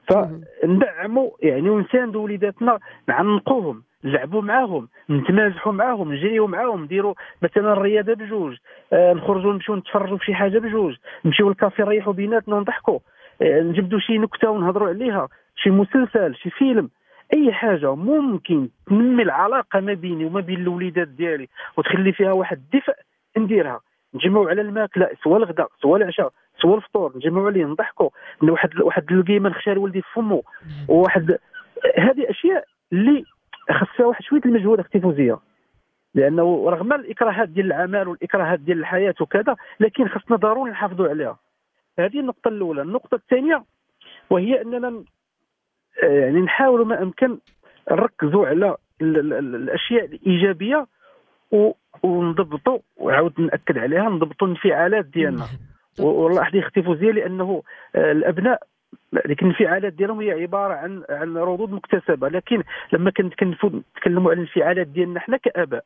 فندعموا يعني ونساندوا وليداتنا، نعنقوهم، نلعبوا معاهم، نتمازحوا معاهم، نجريوا معاهم، نديروا مثلا الرياضه بجوج، نخرجوا نمشيو نتفرجوا في شي حاجه بجوج، نمشيو للكافي نريحوا بيناتنا ونضحكوا، نجبدوا شي نكته ونهضروا عليها، شي مسلسل، شي فيلم، اي حاجه ممكن تنمي العلاقه ما بيني وما بين الوليدات ديالي وتخلي فيها واحد الدفء نديرها. نجمعوا على الماكله سواء الغداء سواء العشاء سواء الفطور، نجمعوا عليه نضحكوا، واحد القيمه نخشى لولدي في فمه، وواحد هذه اشياء اللي خاصها واحد شويه المجهود اختفوزيه، لانه رغم الاكراهات ديال العمل والاكراهات ديال الحياه وكذا، لكن خاصنا ضروري نحافظوا عليها. هذه النقطه الاولى. النقطه الثانيه وهي اننا يعني نحاولوا ما امكن نركزوا على الاشياء الايجابيه ونضبطوا، وعاود ناكد عليها، نضبطوا الانفعالات ديالنا. والله حدي اختفوزيه، لانه الابناء لكن الانفعالات ديالهم هي عباره عن ردود مكتسبه، لكن لما كنتكلموا على الانفعالات ديالنا حنا كاباء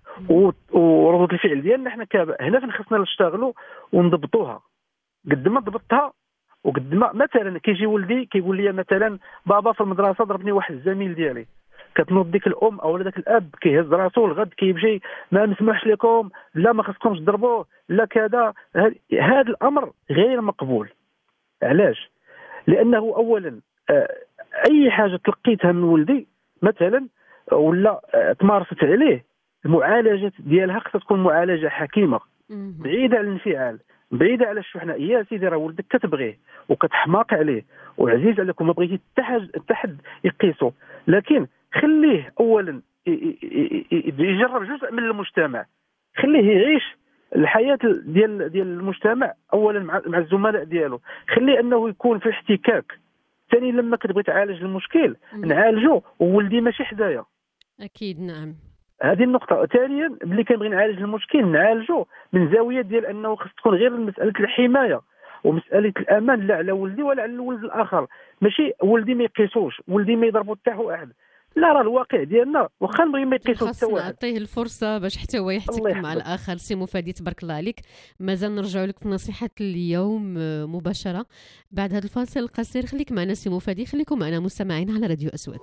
وردود الفعل ديالنا حنا كاباء، هنا فين خصنا نشتغلوا ونضبطوها. قد ما ضبطتها وقد ما مثلا كيجي ولدي كيقول لي مثلا بابا في المدرسه ضربني واحد الزميل ديالي، كتنوض ديك الام او داك الاب كيهز راسو الغد كيمشي ما مسموحش لكم، لا ما خصكمش تضربوه، لا كذا. هذا الامر غير مقبول. علاش؟ لانه اولا اي حاجه تلقيتها من ولدي مثلا ولا تمارست عليه، المعالجه ديالها خصها تكون معالجه حكيمه، بعيده عن الانفعال، بعيده على الشحنه. يا سيدي راه ولدك كتبغيه وكتحماق عليه وعزيز عليك وما بغيتي حتى حد يقيسه، لكن خليه اولا يجرب جزء من المجتمع، خليه يعيش الحياه ديال المجتمع اولا مع الزملاء ديالو، خليه انه يكون في احتكاك. ثاني لما كتبغي تعالج المشكل نعالجه وولدي ماشي حدايا. اكيد نعم. هذه النقطه. ثانيا ملي كنبغي نعالج المشكل نعالجه من زاويه ديال انه خص تكون غير مساله الحمايه ومساله الامان، لا على ولدي ولا على الولد الاخر، ماشي ولدي ما يقيسوش، ولدي ما يضربوا حتى واحد، لا راه الواقع ديالنا واخا نبغي ما يقيسوا حتى واحد، نعطيه الفرصه باش حتى هو يحتك مع الاخر. سي مفادي تبارك الله عليك. مازال نرجعوا لك في نصيحه اليوم مباشره بعد هذا الفاصل القصير. خليك معنا سي مفادي، خليكم معنا مستمعين على راديو أصوات.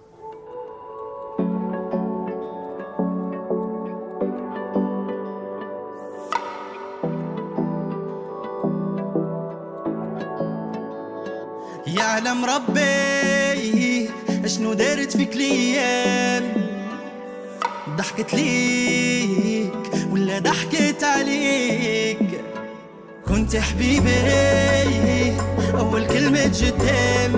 يعلم ربي اشنو دارت فيك الايام، ضحكت ليك ولا ضحكت عليك، كنت حبيبي اول كلمة قدام،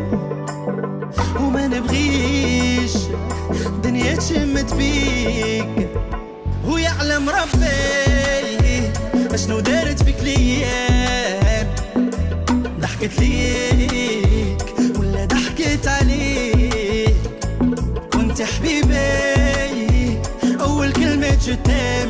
وما نبغيش دنيا تشمت بيك. ويعلم ربي اشنو دارت فيك الايام، ضحكت ليك ولا ضحكت عليك، كنت حبيبي اول كلمة قدام،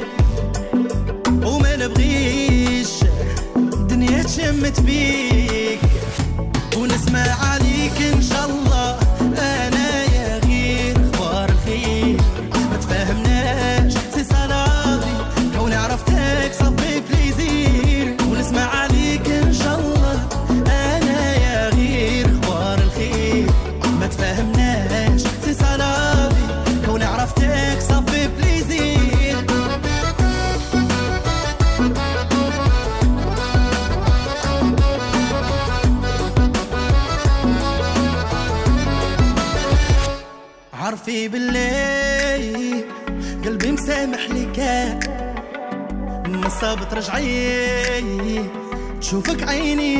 وما نبغيش دنيا تشمت بيك. ونسمع عليك ان شاء الله انا يا غير اخبار الخير، ما تفاهمناش سي صلابي كون عرفتك صافي بليزير. ونسمع عليك ان شاء الله انا يا غير اخبار الخير، ما تفاهمناش سي صلابي كون عرفتك صافي بليزير. عارفي بالليل قلبي مسامح لك، مصاب ترجعي تشوفك عيني،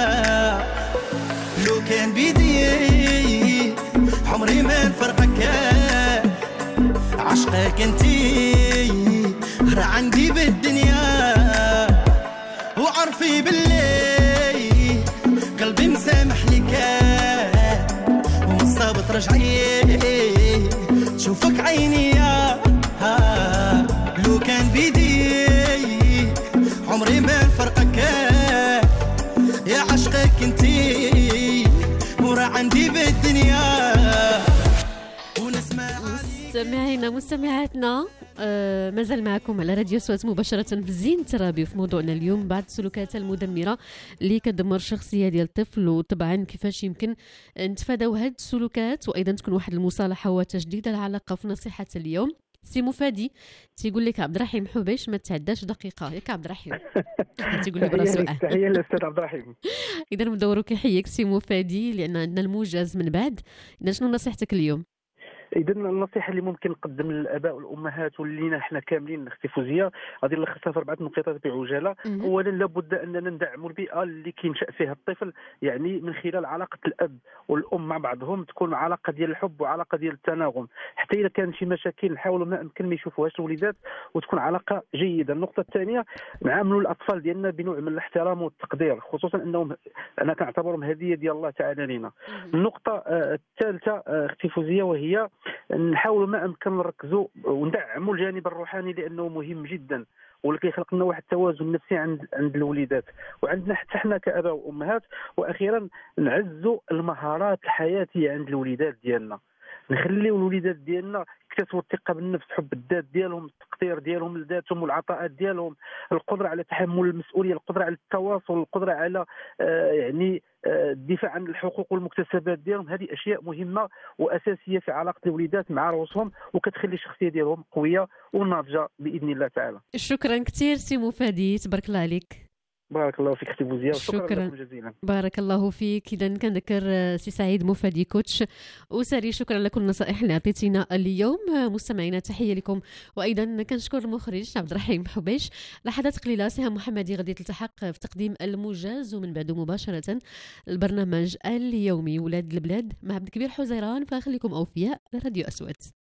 لو كان بيدي عمري ما نفرقك، عشقك انتي راه عندي بالدنيا. وعارفي بالليل قلبي مسامح لك، ومصاب ترجعي تشوفك عيني، لو كان بيدي عمري ما نفرقك، يا عشقك انتي ورا عندي بالدنيا. مستمعينا مستمعاتنا مازال معكم على راديو أصوات مباشرة في زين الترابي في موضوعنا اليوم، بعض السلوكات المدمرة اللي كدمر الشخصية ديال الطفل، وطبعا كيفاش يمكن نتفاداو هاد السلوكات وأيضا تكون واحد المصالحة وتجديد العلاقة. في نصيحة اليوم سي مفادي تيقول لك عبد الرحيم حبيش ما تعداش دقيقة، ياك عبد الرحيم؟ تيقول لي براسو تحية للأستاذ عبد الرحيم. إذا ندورو كيحييك سي مفادي لأن عندنا الموجز من بعد. إذا شنو نصيحتك اليوم؟ اذا النصيحه اللي ممكن نقدم للاباء والامهات ولينا احنا كاملين اختي فوزيه غادي نلخصها في 4 نقاط بعجاله. اولا لابد اننا ندعموا البيئه اللي كينشا فيها الطفل، يعني من خلال علاقه الاب والام مع بعضهم تكون علاقه ديال الحب وعلاقه ديال التناغم، حتى اذا كان شي مشاكل نحاولوا ما امكن ما يشوفوهاش الوليدات وتكون علاقه جيده. النقطه الثانيه نعاملوا الاطفال ديالنا بنوع من الاحترام والتقدير، خصوصا انهم انا كنعتبرهم هديه ديال الله تعالى لنا. النقطه الثالثه اختي فوزيه وهي نحاولوا ما امكن نركزوا وندعموا الجانب الروحاني لانه مهم جدا واللي كيخلق لنا واحد التوازن نفسي عند الوليدات وعندنا حتى حنا كاباء وامهات. واخيرا نعزوا المهارات الحياتيه عند الوليدات ديالنا، نخليو الوليدات ديالنا يكتسبوا الثقه بالنفس، حب الذات ديالهم، التقدير ديالهم لذاتهم والعطاءات ديالهم، القدره على تحمل المسؤوليه، القدره على التواصل، القدره على يعني الدفاع عن الحقوق والمكتسبات ديالهم. هذه اشياء مهمه واساسيه في علاقه الوليدات مع رؤوسهم وكتخلي الشخصيه ديالهم قويه وناضجه باذن الله تعالى. شكرا كثير سي مفادي، تبارك الله عليك. بارك الله فيك اختي فوزيه، شكرا لكم جزيلا. بارك الله فيك. اذا كنذكر سي سعيد مفادي كوتش اسري، شكرا لكم النصائح اللي عطيتينا اليوم. مستمعينا تحيه لكم، وايضا كنشكر المخرج عبد الرحيم حبيش. لحظات قليله سهام محمدي غادي تلتحق في تقديم الموجز، ومن بعده مباشره البرنامج اليومي ولاد البلاد مع عبد الكبير حزيران. فخليكم اوفياء لراديو أصوات.